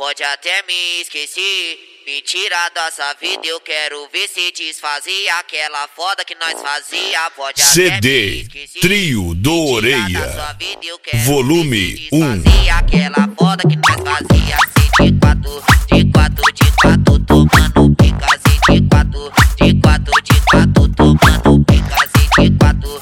pode até me esquecer. Me tira dessa vida, eu quero ver se desfazia aquela foda que nós fazia. Pode CD até me esquecer. Trio do Me tira Orelha, da sua vida, eu quero volume ver se 1. desfazia aquela foda que nós fazia. Cê de quatro, tomando pica. Cê de quatro, tomando pica. Cê de quatro,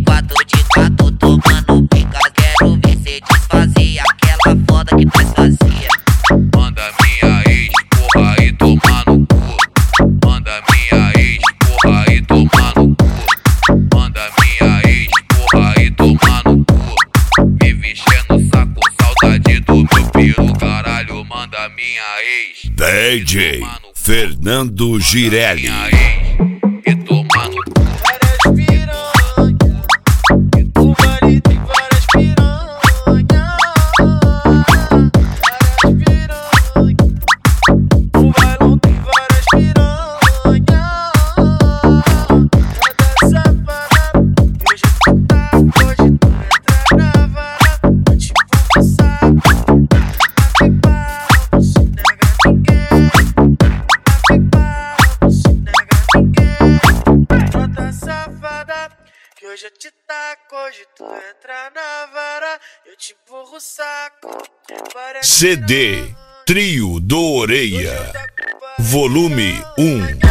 tomando pica. Quero ver se desfazia aquela foda que nós fazia. Manda minha ex, porra, e tomar no cu. Manda minha ex, porra, e tomar no cu. Manda minha ex, porra, e tomar no cu. Me mexendo no saco, saudade do meu peru, caralho. Manda minha ex, DJ Fernando Girelli. minha ex, e tomar no cu. Várias piranha, o marido tem várias piranha. Várias piranha, o bailão tem várias piranha. Toda safada, hoje tu tá, hoje tu entra na vara. Eu te vou passar, você nega ninguém. Toda safada, que hoje eu te taco, hoje tu entra na vara, eu te empurro o saco. CD Trio do Orelha, volume 1.